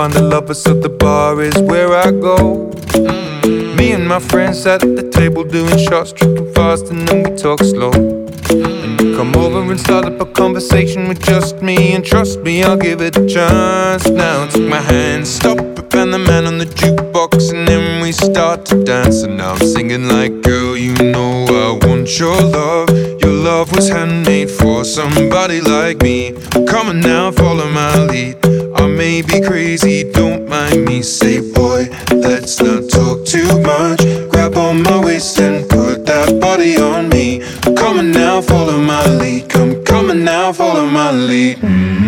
find a lover, so the bar is where I go. Me and my friends sat at the table doing shots, tripping fast, and then we talk slow. And you come over and start up a conversation with just me, and trust me, I'll give it a chance. Now take my hand, stop it, and the man on the jukebox, and then we start to dance. And now I'm singing like, girl, you know I want your love. Your love was handmade for somebody like me. Come on now, follow my lead. I may be crazy, don't mind me. Say, boy, let's not talk too much. Grab on my waist and put that body on me. Come on now, follow my lead. Come on now, follow my lead.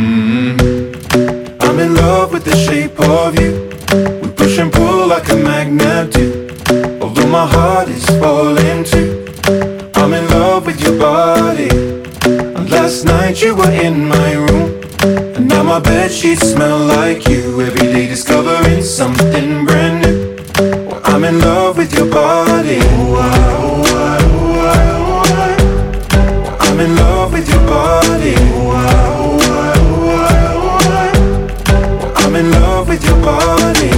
I'm in love with the shape of you. We push and pull like a magnet do. Although my heart is falling too, I'm in love with your body. And last night you were in my room, and now my bedsheets smell like you. Every day discovering something brand new. Well, I'm in love with your body. I'm in love with your body. I'm in love with your body.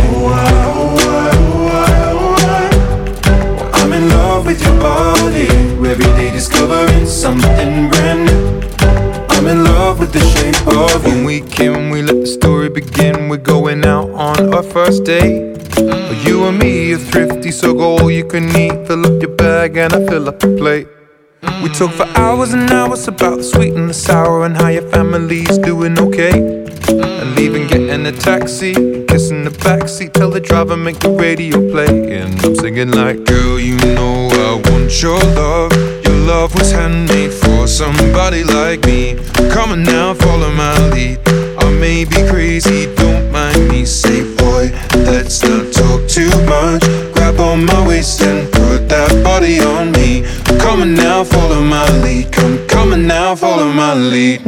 I'm in love with your body. Every day discovering something brand new. I'm in love with the shape of you. When we came, we let the story begin. We're going out on our first date. You and me are thrifty, so go all you can eat. Fill up your bag and I fill up the plate. We talk for hours and hours about the sweet and the sour, and how your family's doing okay. And leaving, getting a taxi, kissing the backseat, tell the driver make the radio play. And I'm singing like, girl, you know I want your love. Your love was handmade for somebody like me. Come on now, follow my lead. I may be crazy, don't mind me. Say, boy, let's not talk too much. Grab on my waist and put that body on me. Come on now, follow my lead. Come on now, follow my lead.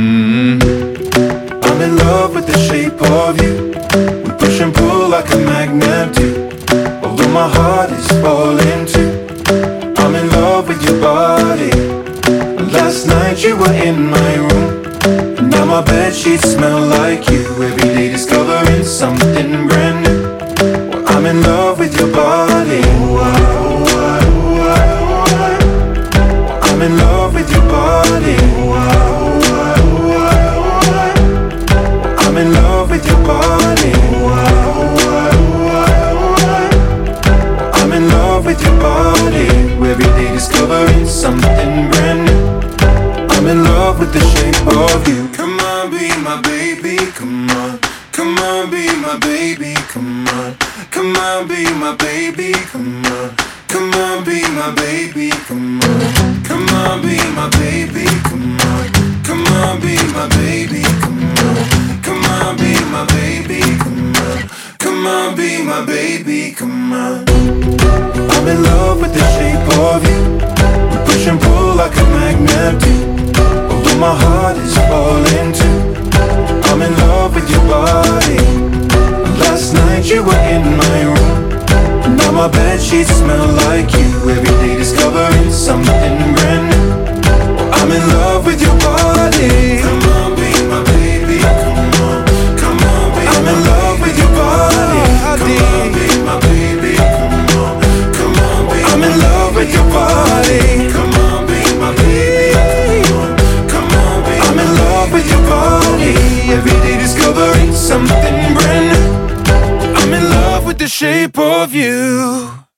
I'm in love with the shape of you. We push and pull like a magnet do. Although my heart is falling too, I'm in love with your body. Last night you were in my room, and now my bedsheets smell like you. Every day discovering something brand new. Well, I'm in love with your body. I'm in love with your body. I'm in love with your body. I'm in love with your body. Every day discovering something brand new. I'm in love with the shape of you. Come on, be my baby, come on. Come on, be my baby, come on. Come on, be my baby, come on. Come on, be my baby, come on. Come on, be my baby, come on. Come on, be my baby, come on. Come on, be my baby, come on. Come on, be my baby, come on. I'm in love with the shape of you. We push and pull like a magnet do. Although my heart is falling too, I'm in love with your body. Last night you were in my room, and now my bedsheets smell like you. Every day discovering something brand new. I'm in love with your body. Come on, be my baby, come on. Come on, be I'm in love with your body. Come on, be my baby, come on. Come on, be I'm in love with your body. Come on, be my baby, come on. Come on, be I'm in love with your body. Every day discovering something brand new. I'm in love with the shape of you.